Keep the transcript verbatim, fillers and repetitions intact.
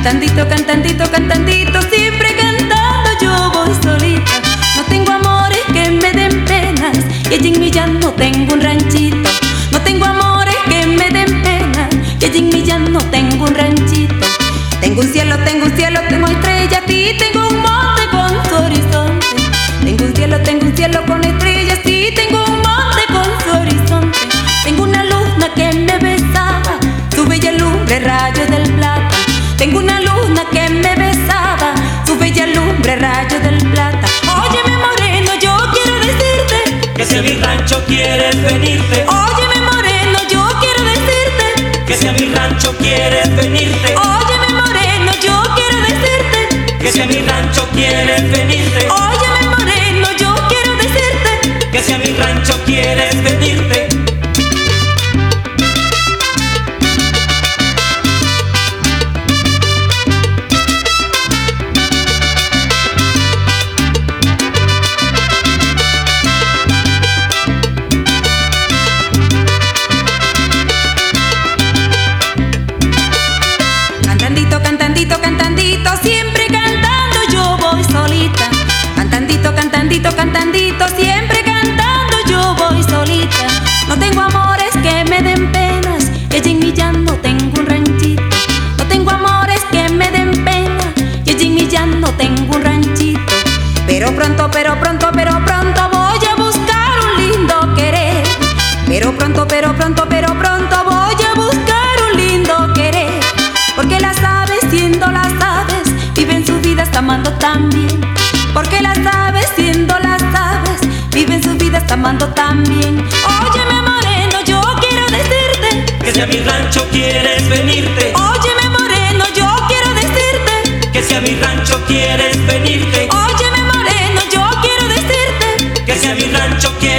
Cantandito, cantandito, cantandito, siempre cantando yo voy solita. No tengo amores que me den penas y allí en mi llano tengo un ranchito. No tengo amores que me den penas y allí en mi llano tengo un ranchito. Tengo un cielo, tengo un cielo, tengo estrellas y tengo un monte con su horizonte. Tengo un cielo, tengo un cielo con estrellas y tengo un monte con su horizonte. Tengo una luna que me besaba, su bella lumbre rayo del plata. Tengo una luna que me besaba, su bella lumbre rayo del plata. Óyeme moreno, yo quiero decirte que si a mi rancho quieres venirte. Óyeme moreno, yo quiero decirte que si a mi rancho quieres venirte. Óyeme moreno, yo quiero decirte que si a mi rancho quieres venirte. Óyeme moreno, yo quiero decirte que si a mi rancho quieres venirte. Cantandito, cantandito, cantandito, siempre cantando yo voy solita. Cantandito, cantandito, cantandito, siempre cantando yo voy solita. No tengo amores que me den penas y allí en mi llano tengo un ranchito. No tengo amores que me den penas y allí en mi llano tengo un ranchito. Pero pronto, pero pronto, pero pronto voy a buscar un lindo querer. Pero pronto, pero pronto, pero pronto voy a buscar un lindo querer. Porque las aves, siendo las aves, viven su vida hasta amando también. Porque las aves, siendo las aves, viven su vida hasta amando también. Óyeme moreno, yo quiero decirte que si a mi rancho quieres venirte. Óyeme moreno, yo quiero decirte que si a mi rancho quieres venirte. Óyeme moreno, yo quiero decirte que si a mi rancho quieres